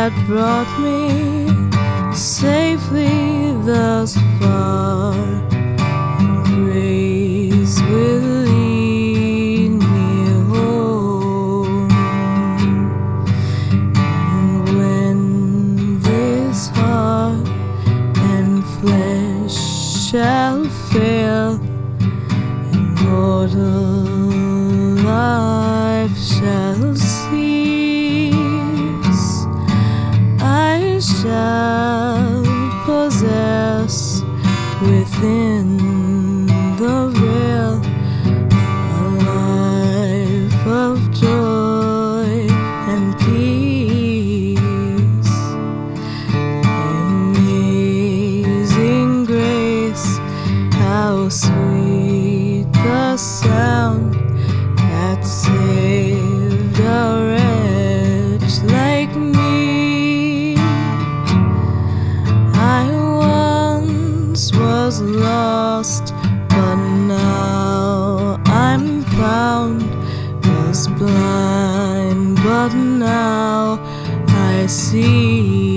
that brought me safely thus far, and grace will lead me home. And when this heart and flesh shall fail, and mortal life shall cease, I shall possess within the veil a life of joy and peace. Amazing grace, how sweet the sound that saved a wretch like me. I once was lost, but now I'm found. Was blind, but now I see.